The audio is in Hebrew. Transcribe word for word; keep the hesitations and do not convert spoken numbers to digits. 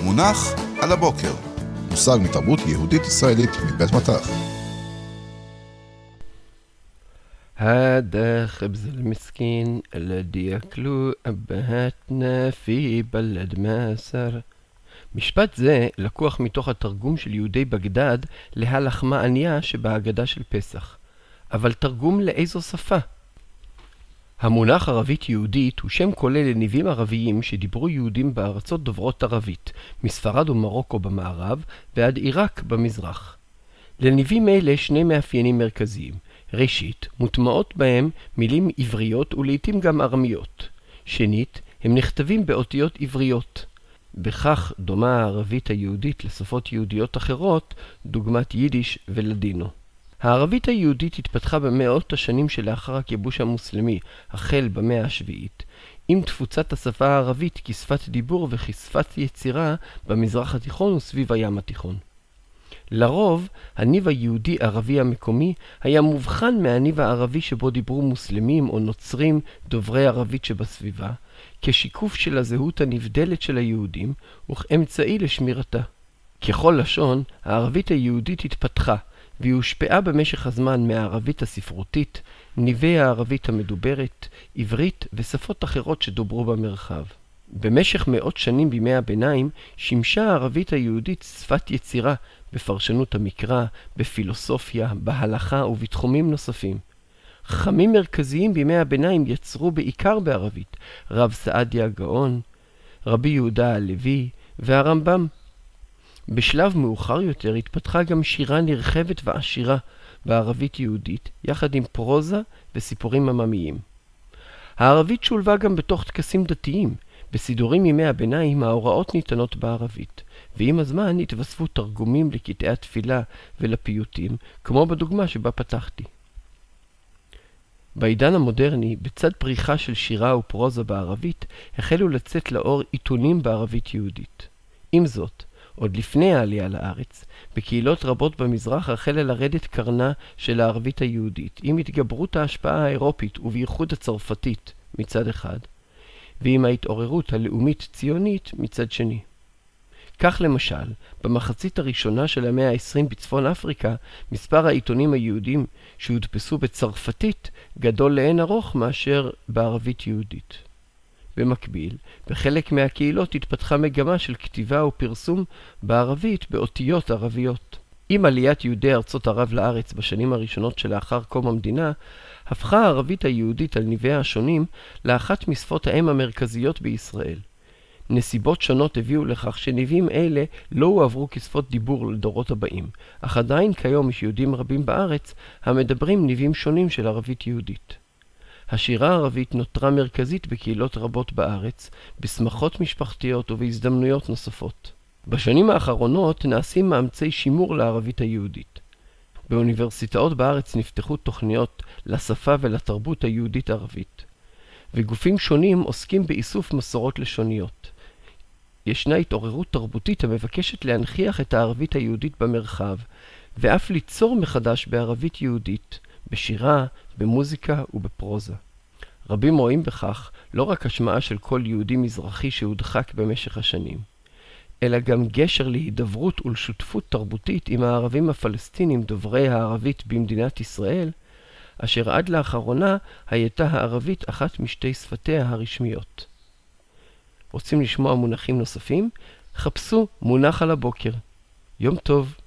מונח על הבוקר. מושג מתרבות יהודית ישראלית מבית מטח. هذا خبز المسكين الذي يأكل أبهاتنا في بلد مصر. משפט זה לקוח מתוך התרגום של יהודי בגדד להלחמה ענייה שבהגדה של פסח. אבל תרגום לאיזו שפה? המונח ערבית יהודית הוא שם כולל לניבים ערביים שדיברו יהודים בארצות דוברות ערבית, מספרד ומרוקו במערב ועד עיראק במזרח. לניבים אלה שני מאפיינים מרכזיים. ראשית, מוטמעות בהם מילים עבריות ולעיתים גם ארמיות. שנית, הם נכתבים באותיות עבריות. בכך דומה הערבית היהודית לשפות יהודיות אחרות, דוגמת יידיש ולדינו. הערבית היהודית התפתחה במאות השנים שלאחר הכיבוש המוסלמי, החל במאה השביעית, עם תפוצת השפה הערבית כשפת דיבור וכשפת יצירה במזרח התיכון וסביב הים התיכון. לרוב, הניב היהודי ערבי המקומי היה מובחן מהניב הערבי שבו דיברו מוסלמים או נוצרים דוברי ערבית שבסביבה, כשיקוף של הזהות הנבדלת של היהודים וכאמצעי לשמירתה. ככל לשון, הערבית היהודית התפתחה, והיא הושפעה במשך הזמן מהערבית הספרותית, ניבי הערבית המדוברת, עברית ושפות אחרות שדוברו במרחב. במשך מאות שנים בימי הביניים שימשה הערבית היהודית שפת יצירה בפרשנות המקרא, בפילוסופיה, בהלכה ובתחומים נוספים. חכמים מרכזיים בימי הביניים יצרו בעיקר בערבית, רב סעדיה הגאון, רבי יהודה הלוי והרמב"ם. בשלב מאוחר יותר התפתחה גם שירה נרחבת ועשירה בערבית יהודית, יחד עם פרוזה וסיפורים עממיים. הערבית שולבה גם בתוך טקסים דתיים. בסידורים ימי הביניים ההוראות ניתנות בערבית, ועם הזמן התווספו תרגומים לקטעי התפילה ולפיוטים, כמו בדוגמה שבה פתחתי. בעידן המודרני, בצד פריחה של שירה ופרוזה בערבית, החלו לצאת לאור עיתונים בערבית יהודית. עם זאת, עוד לפני העלייה לארץ, בקהילות רבות במזרח החלה לרדת קרנה של הערבית היהודית, עם התגברות ההשפעה האירופית ובייחוד הצרפתית מצד אחד, ועם ההתעוררות הלאומית ציונית מצד שני. כך למשל, במחצית הראשונה של המאה ה-עשרים בצפון אפריקה, מספר העיתונים היהודים שהודפסו בצרפתית גדול לאין ארוך מאשר בערבית יהודית. במקביל, בחלק מהקהילות התפתחה מגמה של כתיבה ופרסום בערבית באותיות ערביות. עם עליית יהודי ארצות ערב לארץ בשנים הראשונות שלאחר קום המדינה, הפכה הערבית היהודית על ניביה השונים לאחת משפות האם המרכזיות בישראל. נסיבות שונות הביאו לכך שניבים אלה לא הועברו כשפות דיבור לדורות הבאים, אך עדיין כיום יש יהודים רבים בארץ המדברים ניבים שונים של ערבית יהודית. השירה הערבית נותרה מרכזית בקהילות רבות בארץ, בשמחות משפחתיות ובהזדמנויות נוספות. בשנים האחרונות נעשים מאמצי שימור לערבית היהודית. באוניברסיטאות בארץ נפתחו תוכניות לשפה ולתרבות היהודית ערבית, וגופים שונים עוסקים באיסוף מסורות לשוניות. ישנה התעוררות תרבותית המבקשת להנכיח את הערבית היהודית במרחב, ואף ליצור מחדש בערבית יהודית, בשירה, במוזיקה ובפרוזה. רבים רואים בכך לא רק השמעה של כל יהודי מזרחי שהודחק במשך השנים, אלא גם גשר להידברות ולשותפות תרבותית עם הערבים הפלסטינים דוברי הערבית במדינת ישראל, אשר עד לאחרונה הייתה הערבית אחת משתי שפתיה הרשמיות. רוצים לשמוע מונחים נוספים? חפשו מונח על הבוקר. יום טוב.